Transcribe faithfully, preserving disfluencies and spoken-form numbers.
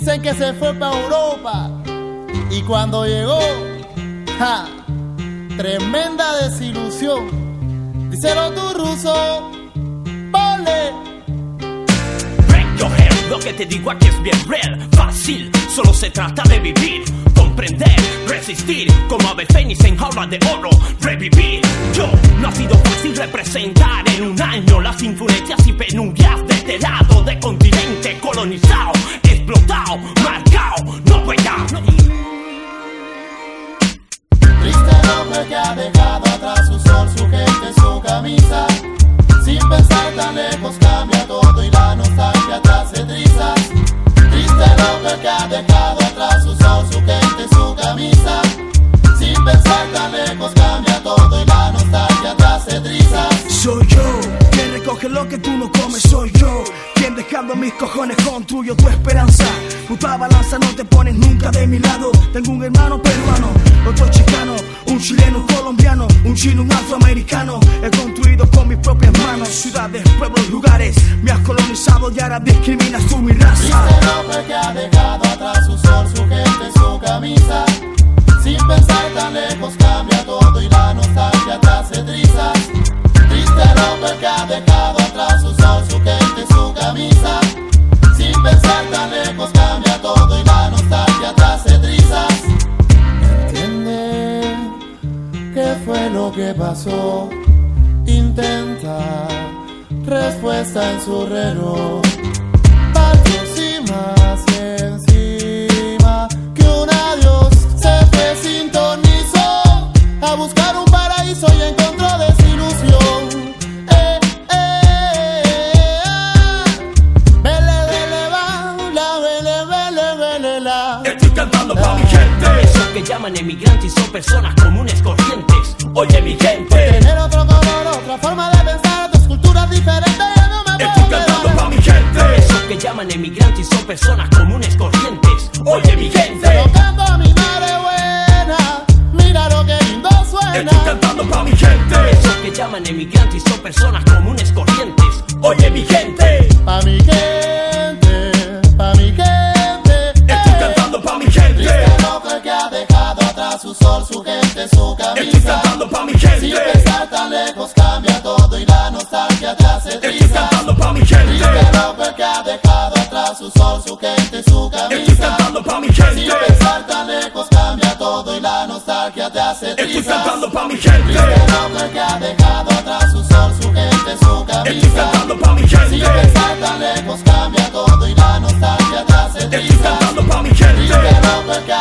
Dicen que se fue para Europa y cuando llegó, ja, tremenda desilusión. Díselo tú, ruso, ponle. Break your head, lo que te digo aquí es bien real, fácil, solo se trata de vivir, comprender, resistir, como ave fénix en jaula de oro, revivir. Yo, no ha sido fácil representar en un año las influencias y penurias de este lado de continente colonizado, explotado, marcado, no pueda. Triste el hombre que ha dejado atrás su sol, su gente, su camisa. Sin pensar tan lejos cambia todo y la nostalgia te hace trizas. Triste el hombre que ha dejado atrás su sol, su gente, su camisa. Sin pensar tan lejos cambia todo y la nostalgia te hace trizas. Soy yo, quien recoge lo que tú no comes, soy yo, quien dejando mis cojones construyo tu esperanza. Puta balanza, no te pones nunca de mi lado. Tengo un hermano peruano, otro chicano, un chileno, un colombiano, un chino, un afroamericano. He construido con mis propias manos ciudades, pueblos, lugares. Me has colonizado y ahora discriminas tú mi raza. Triste el hombre que ha dejado atrás su sol, su gente, su camisa. Sin pensar tan lejos cambia todo y la nostalgia te hace trizas. Triste el hombre que ha dejado atrás su sol, su gente, su camisa. Sin pensar tan lejos cambia todo y la nostalgia te hace trizas. Entiende qué fue lo que pasó. Intenta respuesta en su reloj. Partió sin más encima que un adiós. Se fue, sintonizó a buscar un paraíso y encontró desilusión. Eh, eh, eh, vele, vele, va, la, vele, vele, vele, la. Estoy cantando pa' mi gente. Esos que llaman emigrantes son personas comunes corrientes. Oye mi gente, Tener otro color, otra forma de pensar, otras culturas diferentes, ya no me estoy puedo cantando quedar. pa' mi gente. Esos que llaman emigrantes son personas comunes corrientes. Oye mi gente, Se lo canto a mi madre buena, mira lo que lindo suena. estoy cantando pa' mi gente. Esos que llaman emigrantes son personas comunes corrientes. Oye mi gente, Pa' mi gente, pa' mi gente. estoy eh. cantando pa' mi gente. Triste el hombre que ha dejado atrás su sol, su gente, su Estoy camisa. cantando pa' mi Sin gente. pensar tan lejos cambia todo y la nostalgia te hace Estoy trizas. cantando pa' mi Triste gente. el hombre que ha dejado atrás su sol, su gente, su Estoy camisa. cantando pa' mi Sin gente. pensar tan lejos cambia todo y la nostalgia te hace Estoy trizas. cantando pa' mi gente. Triste el hombre que ha dejado atrás su sol, su gente, su Estoy camisa. cantando pa' mi Sin gente. pensar tan lejos cambia todo y la nostalgia te hace Estoy trizas. cantando pa' mi Triste gente. el hombre que ha